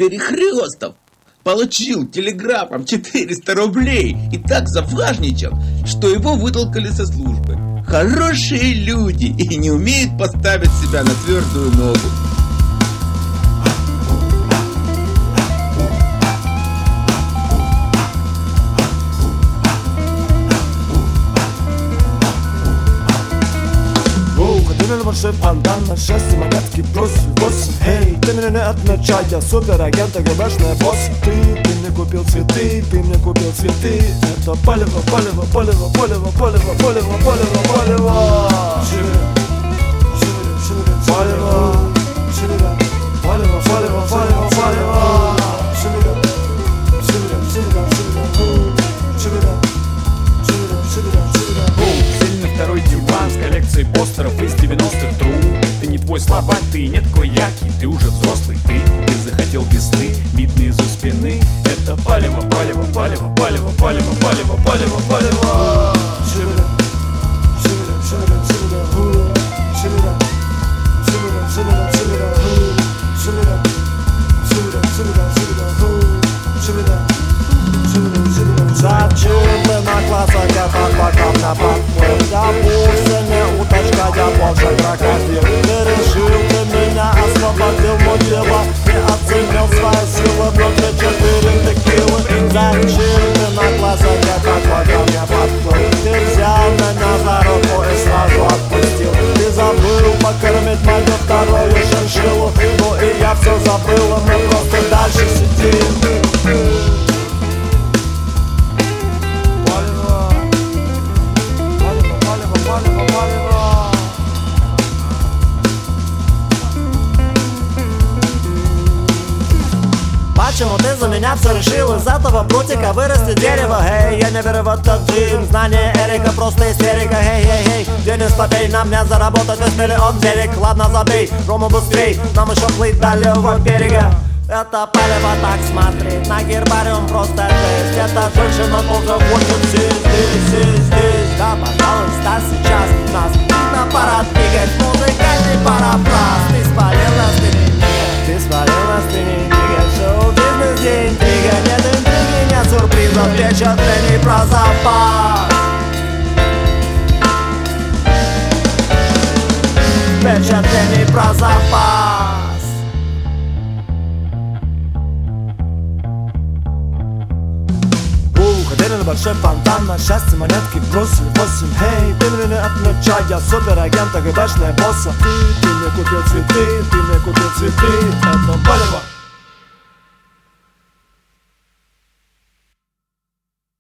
Перехрестов получил телеграфом 400 рублей и так завлажничал, что его вытолкали со службы. Хорошие люди и не умеют поставить себя на твердую ногу. Большой фонтан, на счастье монетки бросил 8. Эй, ты меня не отмечай, я суперагент, ГБшная босс. Ты мне купил цветы, ты мне купил цветы. Это палево, палево, палево, палево, палево, палево, палево, палево. Палево, палево, палево, палево, палево. Сильный второй диван с коллекцией постеров из 90-х тру. Ты не твой слабак, ты не такой яркий, ты уже взрослый, ты захотел весны, видно из-за спины. Это палево, палево, палево, палево, палево, палево, палево, палево. Зачем ты на классах, я так бокам на подплыл? Я вовсе не уточка, я больше крокодил. Ты решил, ты меня освободил, но дело не оценил свои силы. Внутри 4 текилы. Зачем ты на классах, я так бокам я подплыл? Ты взял меня за руку и сразу отпустил. Ты забыл покормить мою вторую шиншиллу. Ну и я все забыл, мы просто дальше сидим. Почему ты за меня все решил? Из этого прутика вырастет дерево. Эй, я не верю в этот джим. Знание Эрика просто истерика. Эй, эй, эй, Денис, попей на мне заработать весь миллион денег. Ладно, забей, Рома быстрей, нам еще плыть до левого берега. Это палево так смотреть, на гербариум просто жесть. Эта женщина тоже хочет здесь. Да, пожалуйста, сейчас нас видно, пора двигать. Музыкальный парафраз. Ты спалил нас, ты не двигай. Ты спалил нас, ты не двигай. Шоу-бизнес, где интрига. Нет интриги, нет сюрпризов, впечатлений про запас. Впечатлений про запас. Ходили на большой фонтан, на счастье монетки бросили 8. Эй, ты меня не отмечай, я суперагент, ГБшная босса. Ты мне купил цветы, ты мне купил цветы. Это палево.